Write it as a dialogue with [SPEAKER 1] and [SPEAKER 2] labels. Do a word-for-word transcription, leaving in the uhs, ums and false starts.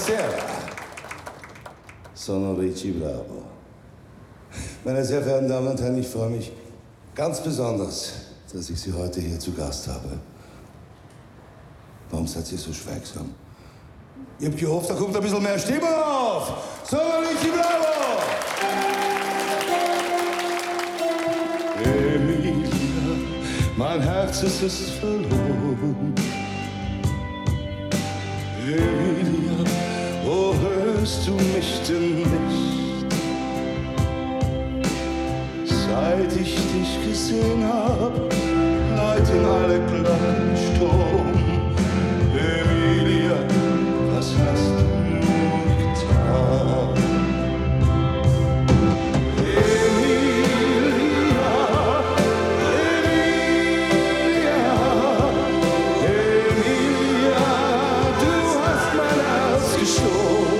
[SPEAKER 1] Buonasera. Sono Richie Bravo. Meine sehr verehrten Damen und Herren, ich freue mich ganz besonders, dass ich Sie heute hier zu Gast habe. Warum seid ihr so schweigsam? Ich hab gehofft, da kommt ein bisschen mehr Stimmung auf. Sono Richie Bravo! Emilia, mein Herz ist es verloren. Emilia, wo hörst du mich denn nicht? Seit ich dich gesehen hab, läuten alle Glocken Sturm. Emilia, was hast du nur getan? Emilia, Emilia, Emilia, du hast mein Herz gestohlen.